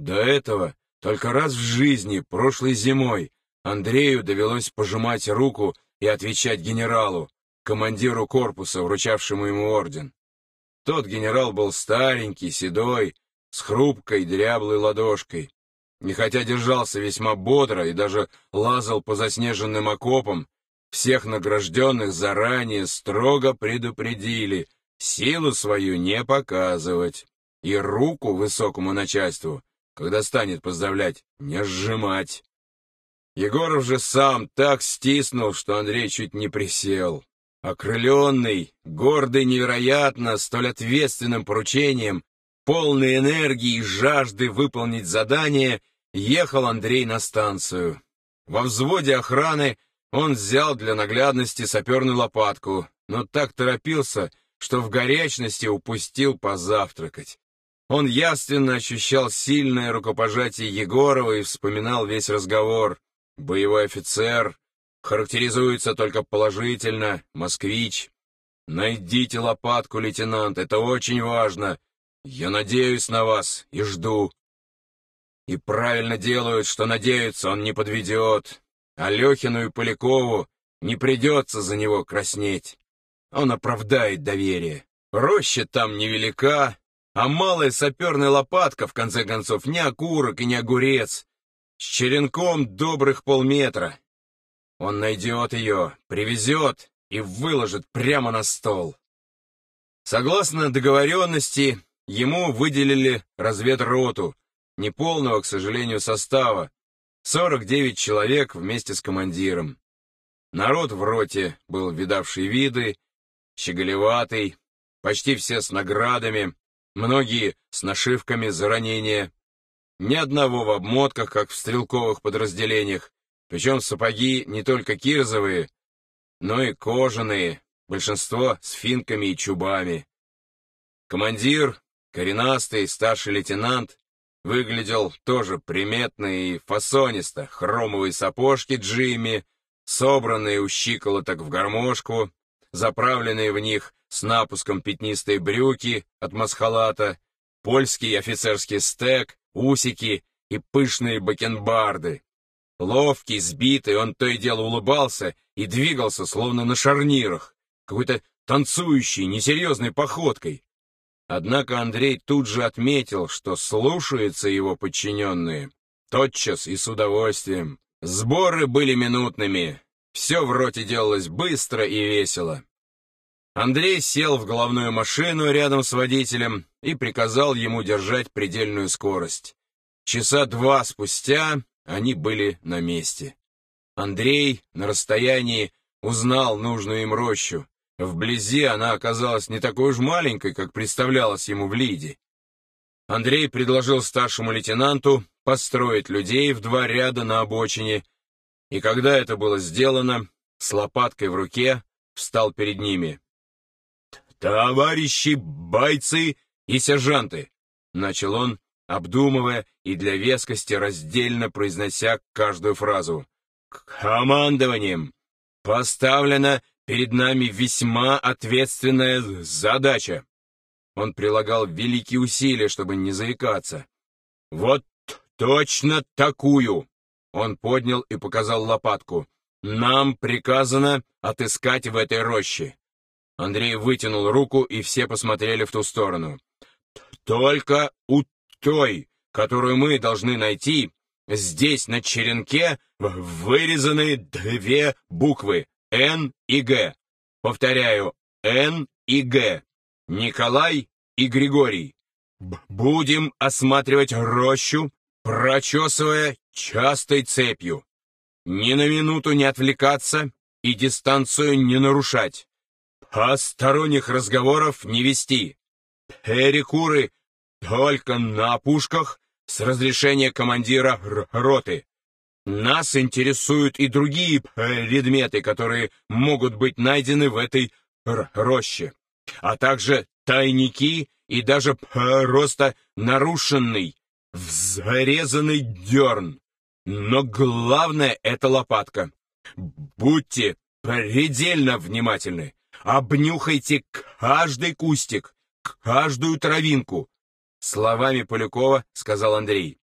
До этого только раз в жизни, прошлой зимой, Андрею довелось пожимать руку и отвечать генералу, командиру корпуса, вручавшему ему орден. Тот генерал был старенький, седой, с хрупкой, дряблой ладошкой. И хотя держался весьма бодро и даже лазал по заснеженным окопам, всех награжденных заранее строго предупредили силу свою не показывать и руку высокому начальству, когда станет поздравлять, не сжимать. Егоров же сам так стиснул, что Андрей чуть не присел. Окрыленный, гордый невероятно, столь ответственным поручением, полный энергии и жажды выполнить задание, ехал Андрей на станцию. Во взводе охраны он взял для наглядности саперную лопатку, но так торопился, что в горячности упустил позавтракать. Он явственно ощущал сильное рукопожатие Егорова и вспоминал весь разговор. Боевой офицер, характеризуется только положительно, москвич. Найдите лопатку, лейтенант, это очень важно. Я надеюсь на вас и жду. И правильно делают, что надеются, он не подведет. Алехину и Полякову не придется за него краснеть. Он оправдает доверие. Роща там невелика, а малая саперная лопатка, в конце концов, не окурок и не огурец. С черенком добрых полметра. Он найдет ее, привезет и выложит прямо на стол. Согласно договоренности, ему выделили разведроту, неполного, к сожалению, состава, 49 человек вместе с командиром. Народ в роте был видавший виды, щеголеватый, почти все с наградами, многие с нашивками за ранения, ни одного в обмотках, как в стрелковых подразделениях, причем сапоги не только кирзовые, но и кожаные, большинство с финками и чубами. Командир, коренастый старший лейтенант, выглядел тоже приметно и фасонисто, хромовые сапожки Джимми, собранные у щиколоток в гармошку, заправленные в них с напуском пятнистые брюки от масхалата, польский офицерский стек, усики и пышные бакенбарды. Ловкий, сбитый, он то и дело улыбался и двигался, словно на шарнирах, какой-то танцующей, несерьезной походкой. Однако Андрей тут же отметил, что слушаются его подчиненные тотчас и с удовольствием. Сборы были минутными, все в роте делалось быстро и весело. Андрей сел в головную машину рядом с водителем и приказал ему держать предельную скорость. Часа два спустя они были на месте. Андрей на расстоянии узнал нужную им рощу. Вблизи она оказалась не такой уж маленькой, как представлялось ему в Лиде. Андрей предложил старшему лейтенанту построить людей в два ряда на обочине, и когда это было сделано, с лопаткой в руке встал перед ними. «Товарищи бойцы и сержанты!» — начал он, обдумывая и для вескости раздельно произнося каждую фразу. «Командованием поставлена перед нами весьма ответственная задача». Он прилагал великие усилия, чтобы не заикаться. «Вот точно такую!» Он поднял и показал лопатку. «Нам приказано отыскать в этой роще». Андрей вытянул руку, и все посмотрели в ту сторону. «Только у той, которую мы должны найти, здесь на черенке вырезаны две буквы «Н» и «Г». Повторяю, «Н» и «Г». Николай и Григорий. Будем осматривать рощу, прочесывая частой цепью. Ни на минуту не отвлекаться и дистанцию не нарушать. Посторонних разговоров не вести. Перекуры только на опушках с разрешения командира роты. Нас интересуют и другие предметы, которые могут быть найдены в этой роще, а также тайники и даже просто нарушенный, зарезанный дерн. Но главное — это лопатка. Будьте предельно внимательны. Обнюхайте каждый кустик, каждую травинку. Словами Полякова сказал Андрей.